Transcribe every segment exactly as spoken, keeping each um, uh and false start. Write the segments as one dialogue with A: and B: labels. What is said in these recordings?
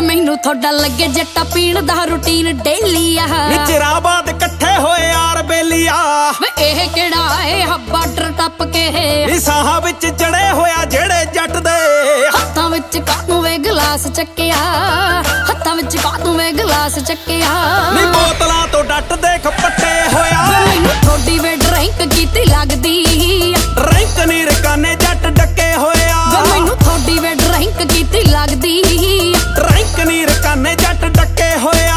A: ਮੈਨੂੰ ਥੋੜਾ ਲੱਗੇ ਜੱਟਾ ਪੀਣ ਦਾ ਰੂਟੀਨ ਡੇਲੀ ਆ
B: ਨਿਚਰਾਬਾਦ ਇਕੱਠੇ ਹੋਏ ਯਾਰ ਬੇਲੀਆ
A: ਵੇ ਇਹ ਕਿਹੜਾ ਏ ਬਾਰਡਰ ਟੱਪ ਕੇ
B: ਨੀ ਸਾਹਾਂ ਵਿੱਚ ਚੜੇ ਹੋਇਆ ਜਿਹੜੇ ਜੱਟ ਦੇ
A: ਹੱਥਾਂ ਵਿੱਚ ਕਾਹਨੂੰ ਵੇ ਗਲਾਸ ਚੱਕਿਆ ਹੱਥਾਂ ਵਿੱਚ ਕਾਹਨੂੰ ਵੇ ਗਲਾਸ ਚੱਕਿਆ
B: ਨੀ ਬੋਤਲਾਂ ਤੋਂ ਡੱਟ ਦੇਖ ਪੱਟੇ ਹੋਇਆ
A: ਮੈਨੂੰ ਥੋੜੀ ਵੇ ਡਰਿੰਕ ਕੀਤੀ ਲੱਗਦੀ
B: ਡਰਿੰਕ ਨੀ ਰਕਾਨੇ ਜੱਟ ਡੱਕੇ ਹੋਇਆ
A: ਵੇ ਮੈਨੂੰ ਥੋੜੀ ਵੇ ਡਰਿੰਕ ਕੀਤੀ ਲੱਗਦੀ
B: ਡਰਿੰਕ ਨੀ ਰਕਾਨੇ ਜੱਟ ਡੱਕੇ ਹੋਇਆ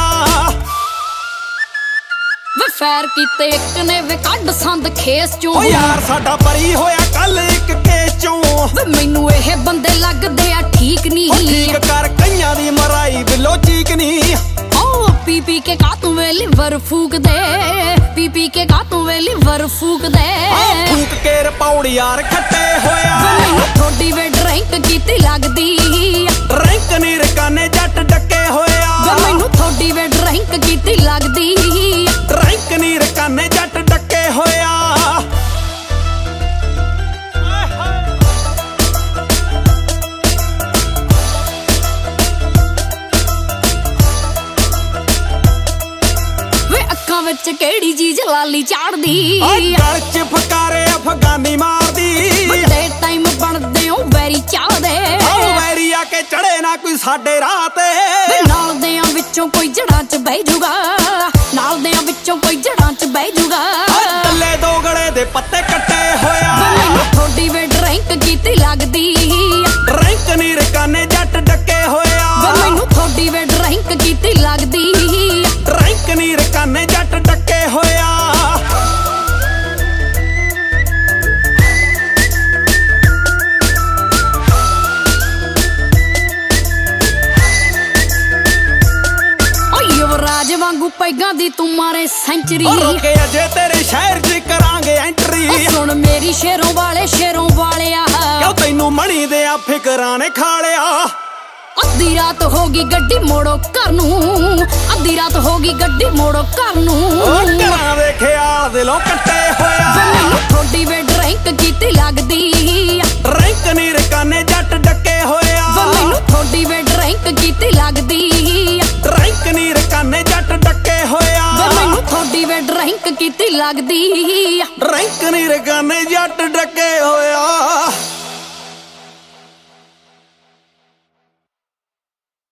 A: ਵੇ ਫੈਰ ਕੀਤੇ ਇੱਕ ਨੇ ਵੇ ਕੱਢ ਸੰਦ ਖੇਸ ਚੋਂ
B: ਓ ਯਾਰ ਸਾਡਾ ਬਰੀ ਹੋਇਆ ਕੱਲ ਇੱਕ ਕੇਸ ਚੋਂ
A: ਵੇ ਮੈਨੂੰ ਇਹ ਬੰਦੇ ਲੱਗਦੇ ਆ ਠੀਕ ਨਹੀਂ
B: ਠੀਕ ਕਰ ਕਈਆਂ ਦੀ ਮਰਾਈ ਬਿਲੋ ਚੀਕ ਨਹੀਂ
A: ਓ ਪੀ ਪੀ ਕੇ ਕਾ ਤੂੰ ਵੇ ਲਿਵਰ ਫੂਕਦੇ ਪੀ ਪੀ ਕੇ ਕਾ ਤੂੰ ਵੇ ਲਿਵਰ ਫੂਕਦੇ
B: ਫੂਕ ਕੇ ਰਪੌੜ ਯਾਰ ਖੱਟੇ ਹੋਇਆ
A: ਮੈਨੂੰ ਥੋੜੀ ਵੇ ਡਰਿੰਕ ਕੀਤੀ ਲੱਗਦੀ
B: ਡਰਿੰਕ ਨੀ ਰਕਾਨੇ ਜੱਟ ਡੱਕੇ ਹੋਇਆ
A: ਵੇ ਮੈਨੂੰ ਥੋੜੀ ਵੇ ਡਰਿੰਕ ਕੀਤੀ ਲੱਗਦੀ
B: ਡਰਿੰਕ ਨੀ ਰਕਾਨੇ ਜੱਟ ਡੱਕੇ ਹੋਇਆ
A: ਵੇ ਅੱਖਾਂ ਵਿੱਚ ਕਿਹੜੀ ਚੀਜ਼ ਲਾਲੀ ਚਾੜਦੀ
B: ਗਲ ਚ ਫਕਾਰੇ ਅਫਗਾਨੀ ਮਾਰਦੀ
A: ਵੱਡੇ ਟਾਈਮ ਬਣਦੇ ਹੋ ਵੈਰੀ ਚਾਹਦੇ
B: ਓ ਵੈਰੀ ਆ ਕੇ ਚੜੇ ਨਾ ਕੋਈ ਸਾਡੇ ਰਾਹ ਤੇ
A: ਵੇ ਨਾਲ ਦਿਆਂ ਵਿੱਚੋਂ ਕੋਈ ਜੜਾਂ 'ਚ ਬਹਿ ਜੂਗਾ ਨਾਲ ਦਿਆਂ ਵਿੱਚੋਂ ਕੋਈ ਜੜਾਂ 'ਚ ਬਹਿ ਜੂਗਾ
B: ਟੱਲੇ ਦੋ ਗਲੇ ਦੇ ਪੱਤੇ ਕੱਟੇ ਹੋਇਆ
A: ਮੈਨੂੰ ਥੋੜੀ ਵੇ ਡਰਿੰਕ ਕੀਤੀ ਲੱਗਦੀ
B: ਡਰਿੰਕ ਨੀ ਰਕਾਨੇ ਜੱਟ ਡੱਕੇ ਹੋਇਆ
A: ਵੇ ਮੈਨੂੰ ਥੋੜੀ ਵੇ ਡਰਿੰਕ ਕੀਤੀ ਲੱਗਦੀ
B: ਡਰਿੰਕ ਨੀ ਰਕਾਨੇ ਜੱਟ ਡੱਕੇ ਹੋਇਆ
A: ਯੁਵਰਾਜ ਵਾਂਗੂ ਪੈਗਾਂ ਦੀ ਤੂੰ ਮਾਰੇ ਸੈਂਚਰੀ
B: ਰੋਕੇ ਅਜੇ ਤੇਰੇ ਸ਼ਹਿਰ 'ਚ ਕਰਾਂਗੇ ਐਂਟਰੀ
A: ਸੁਣ ਮੇਰੀ ਸ਼ੇਰੋਂ ਵਾਲੇ ਸ਼ੇਰੋਂ ਵਾਲਿਆ
B: ਕਿਉਂ ਤੈਨੂੰ ਮਣੀ ਦੇ ਆ ਫਿਕਰਾਂ ਨੇ ਖਾ ਲਿਆ
A: ਅੱਧੀ ਰਾਤ ਹੋ ਗਈ ਗੱਡੀ ਮੋੜੋ ਘਰ ਨੂੰ ਅੱਧੀ ਰਾਤ ਹੋ ਗਈ ਗੱਡੀ ਮੋੜੋ ਘਰ ਨੂੰ
B: ਘਰਾਂ ਦੇ ਖਿਆਲ ਦਿਲੋਂ ਕੱਟੇ ਹੋਇਆ
A: ਮੈਨੂੰ ਥੋੜੀ ਵੇ ਡਰਿੰਕ ਕੀਤੀ ਲੱਗਦੀ
B: ਡਰਿੰਕ ਨੀ ਰਕਾਨੇ ਜੱਟ ਡੱਕੇ ਹੋਇਆ
A: ਮੈਨੂੰ ਥੋੜੀ ਵੇ ਡਰਿੰਕ ਕੀਤੀ ਲੱਗਦੀ
B: ਡਰਿੰਕ ਨੀ ਰਕਾਨੇ ਜੱਟ ਡੱਕੇ ਹੋਇਆ
A: ਮੈਨੂੰ ਥੋੜੀ ਵੇ ਡਰਿੰਕ ਕੀਤੀ ਲੱਗਦੀ
B: ਡਰਿੰਕ ਨੀ ਰਕਾਨੇ ਜੱਟ ਡੱਕੇ ਹੋਇਆ।